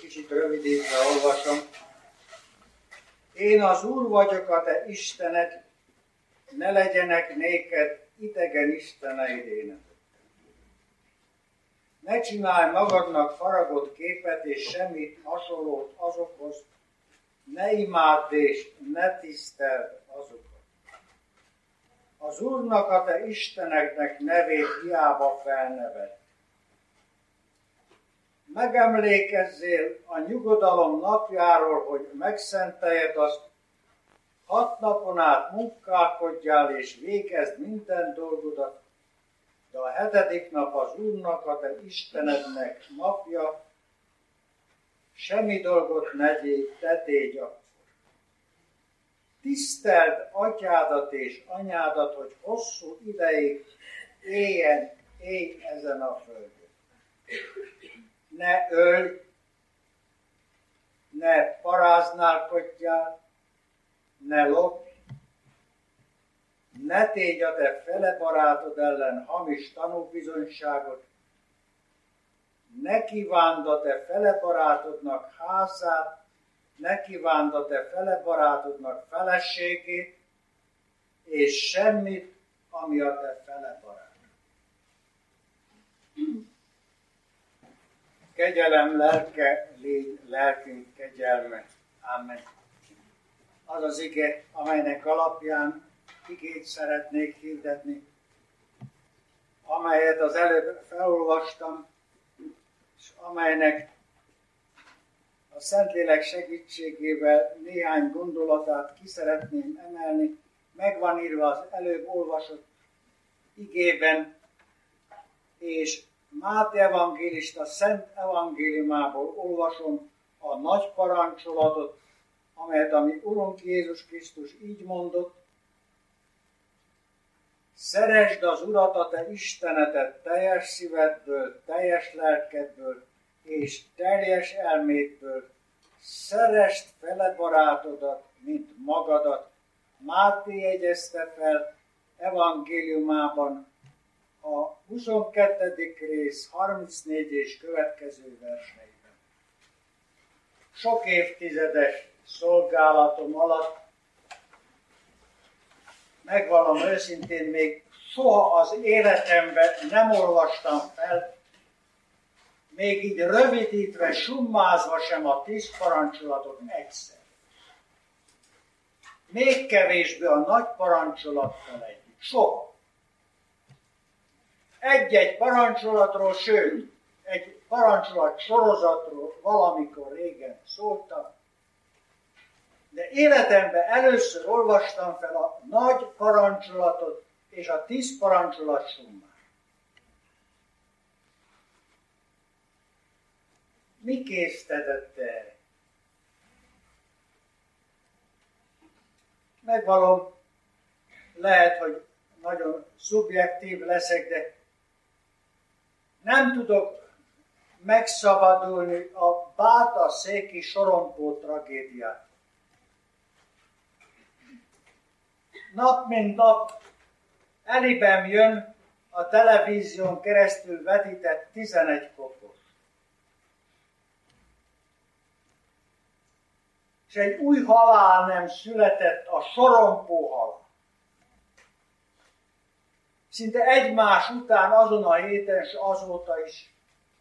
kicsit rövidítve olvasom. Én az Úr vagyok, a te Istened, ne legyenek néked idegen isteneid énetek. Ne csinálj magadnak faragott képet és semmit hasonlót azokhoz, ne imádd és ne tiszteld azokat. Az Úrnak, a te Istenednek nevét hiába felneved. Megemlékezzél a nyugodalom napjáról, hogy megszenteljed azt, 6 napon át munkálkodjál és végezd minden dolgodat, de a 7. nap az Úrnak, a te Istenednek napja, semmi dolgot ne tégy akkor. Tiszteld atyádat és anyádat, hogy hosszú ideig élj ezen a földön. Ne ölj, ne paráználkodjál, ne lopj, ne tégy a te fele barátod ellen hamis tanúbizonyságot, ne kívánd a te fele barátodnak házát, ne kívánd a te fele barátodnak feleségét, és semmit, ami a te fele barátod. Kegyelem lelke, légy lelkünk kegyelme. Amen. Az az ige, amelynek alapján igét szeretnék hirdetni, amelyet az előbb felolvastam, és amelynek a Szentlélek segítségével néhány gondolatát ki szeretném emelni. Meg van írva az előbb olvasott igében, és Máté evangélista Szent evangéliumából olvasom a nagy parancsolatot, amelyet a mi Urunk Jézus Krisztus így mondott: szeresd az Urat, a te Istenedet teljes szívedből, teljes lelkedből és teljes elmédből. Szeresd fele barátodat, mint magadat. Máté jegyezte fel evangéliumában a 22. rész 34 és következő verseiben. Sok évtizedes szolgálatom alatt, megvallom őszintén, még soha az életemben nem olvastam fel, még így rövidítve, summázva sem a 10 parancsolatot egyszer. Még kevésbé a nagy parancsolattal együtt. Soha. Egy-egy parancsolatról, sőt, egy parancsolat sorozatról valamikor régen szóltam, de életemben először olvastam fel a nagy parancsolatot és a 10 parancsolat summát. Mi késztetett erre? Megvallom, lehet, hogy nagyon szubjektív leszek, de nem tudok megszabadulni a Báta-széki sorompó tragédiát. Nap mint nap elibem jön a televízión keresztül vetített 11 kopos. És egy új halál nem született, a sorompó halál. Szinte egymás után azon a héten, és azóta is.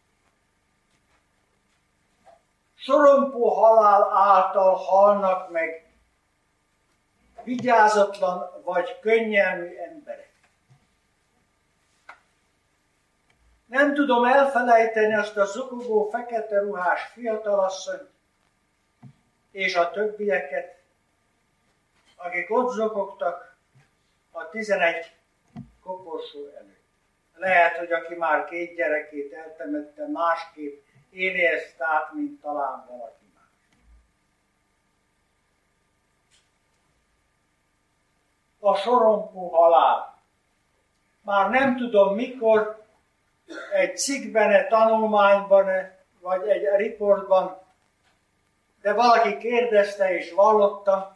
Sorompó halál által halnak meg vigyázatlan vagy könnyelmű emberek. Nem tudom elfelejteni azt a zokogó fekete ruhás fiatalasszonyt és a többieket, akik ott zokogtak a 11 koporsó előtt. Lehet, hogy aki már 2 gyerekét eltemette, másképp éli ezt át, mint talán valaki más. A sorompó halál. Már nem tudom mikor, egy cikkben, tanulmányban, vagy egy riportban, de valaki kérdezte és vallotta,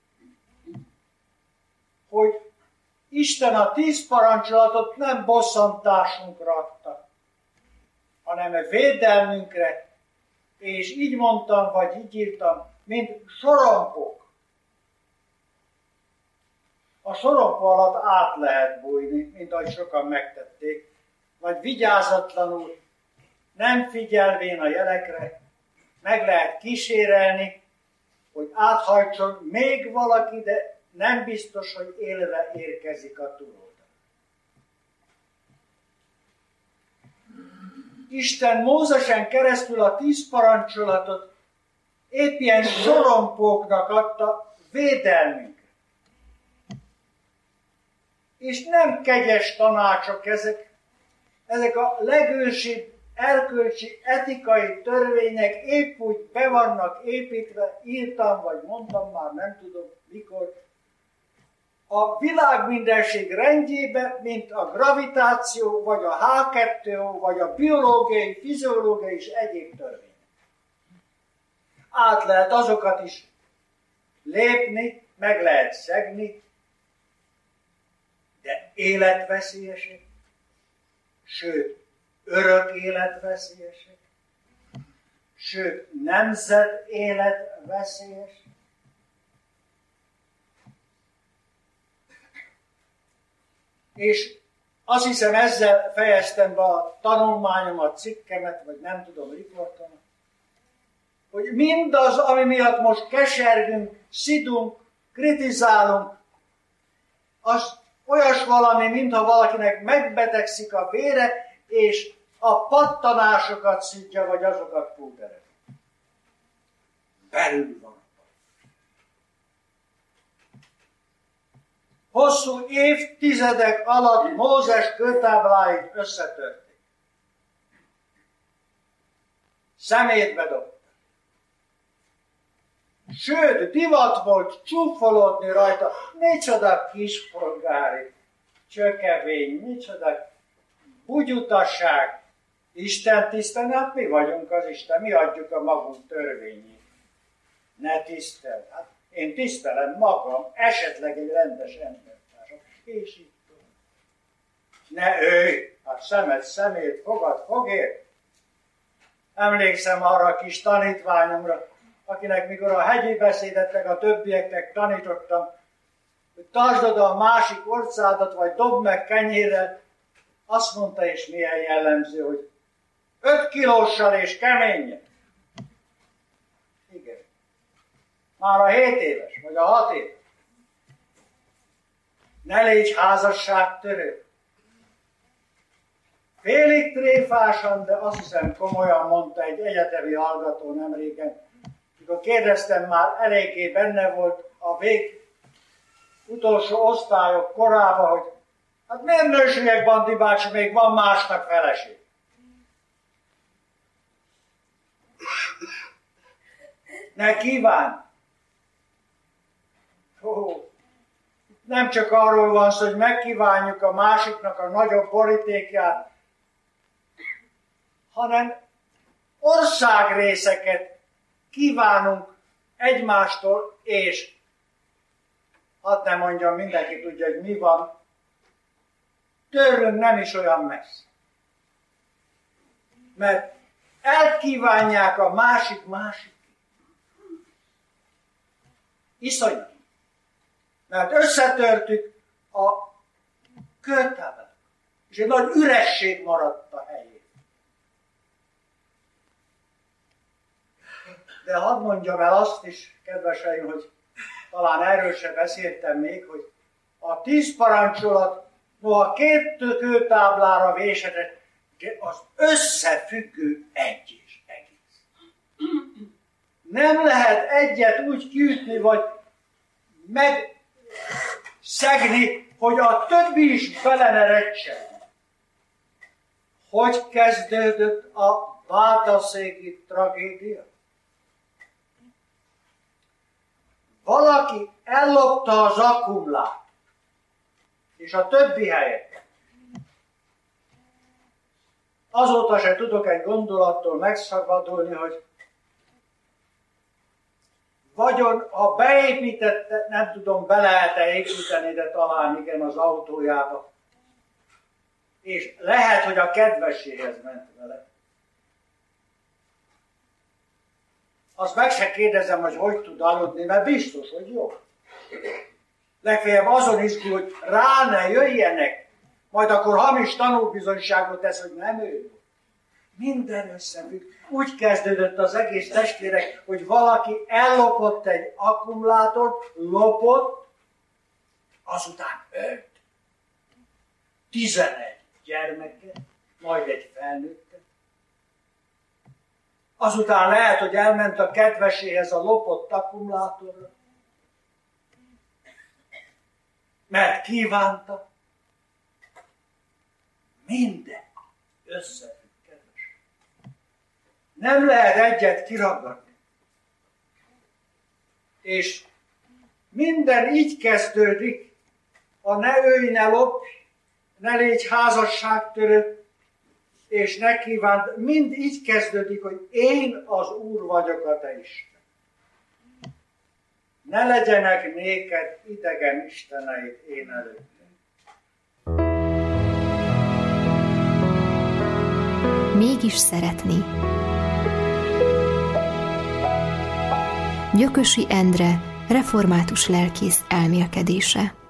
hogy Isten a 10 parancsolatot nem bosszantásunkra adta, hanem a védelmünkre és így mondtam, vagy így írtam, mint sorompok. A sorompó alatt át lehet bújni, mint ahogy sokan megtették, vagy vigyázatlanul, nem figyelvén a jelekre, meg lehet kísérelni, hogy áthajtson még valaki, de nem biztos, hogy élve érkezik a túloldalra. Isten Mózesen keresztül a 10 parancsolatot épp ilyen sorompóknak adta védelmünkre. És nem kegyes tanácsok ezek a legősibb erkölcsi, etikai törvények épp úgy be vannak építve, írtam, vagy mondtam már, nem tudom mikor, a világmindenség rendjébe, mint a gravitáció, vagy a H2O, vagy a biológiai, fiziológiai és egyéb törvények. Át lehet azokat is lépni, meg lehet szegni, de életveszélyesek, sőt, örök életveszélyesek, sőt, nemzet életveszélyes. És azt hiszem, ezzel fejeztem be a tanulmányomat, cikkemet, vagy nem tudom, riportomat, hogy mindaz, ami miatt most kesergünk, szidunk, kritizálunk, az olyas valami, mintha valakinek megbetegszik a vére, és a pattanásokat szidja, vagy azokat púderel. Belül van. Hosszú évtizedek alatt Mózes kőtábláit összetörték. Szemétbe dobták. Sőt, divat volt csúfolódni rajta. Micsoda kispolgári csökevény, micsoda bugyutasság. Isten tisztelni, hát mi vagyunk az Isten, mi adjuk a magunk törvényét. Ne tiszteld. Hát én tisztelem magam, esetleg egy rendes embertársam, és így tudom. Ne őj, hát szemed szemét, fogad fogért. Emlékszem arra a kis tanítványomra, akinek mikor a hegyi beszédet meg a többieknek tanítottam, hogy tartsd oda a másik orcádat, vagy dobd meg kenyérrel, azt mondta, és milyen jellemző, hogy 5 kilóssal és keményen. Igen. Már a 7 éves, vagy a 6 éves. Ne légy házasságtörő. Félig tréfásan, de azt hiszem komolyan mondta egy egyetemi hallgató nemrégen, mikor kérdeztem, már eléggé benne volt a utolsó osztályok korában, hogy hát miért nősülyek, Bandi bácsi, még van másnak feleség. Ne kívánj! Nem csak arról van szó, hogy megkívánjuk a másiknak a nagyobb borítékját, hanem országrészeket kívánunk egymástól, és hadd ne mondjam, mindenki tudja, hogy mi van, tőlünk nem is olyan messze. Mert elkívánják a másik. Iszonyat. Mert összetörtük a kőtáblákat, és egy nagy üresség maradt a helyén. De hadd mondjam el azt is, kedveseim, hogy talán erről sem beszéltem még, hogy a 10 parancsolat, noha 2 kőtáblára vésedett, de az összefüggő egy és egész. Nem lehet egyet úgy kiütni, vagy megszegni, hogy a többi is bele ne recsen. Hogy kezdődött a bátaszéki tragédia? Valaki ellopta az akkumlát, és a többi helyet. Azóta se tudok egy gondolattól megszabadulni, hogy vagyon, ha beépítette, nem tudom, be lehet-e építeni, de talán igen az autójába. És lehet, hogy a kedveséhez ment vele. azt meg se kérdezem, hogy tud aludni, mert biztos, hogy jó. Legfeljebb azon izgul, hogy rá ne jöjjenek, majd akkor hamis tanúbizonyságot tesz, hogy nem ő. Minden összefügg. Úgy kezdődött az egész testvérek, hogy valaki ellopott egy akkumulátort, lopott, azután 5, 11 gyermeket, majd egy felnőttet. Azután lehet, hogy elment a kedveséhez a lopott akkumulátorra, mert kívánta. Minden összefügg, kedves. Nem lehet egyet kiragadni. És minden így kezdődik, ne ölj, ne lopj, ne légy házasságtörő, és ne kívánt, mind így kezdődik, hogy én az Úr vagyok, a te Isten. Ne legyenek néked idegen isteneid én előttem. Mégis szeretni. Gyökösi Endre, református lelkész elmélkedése.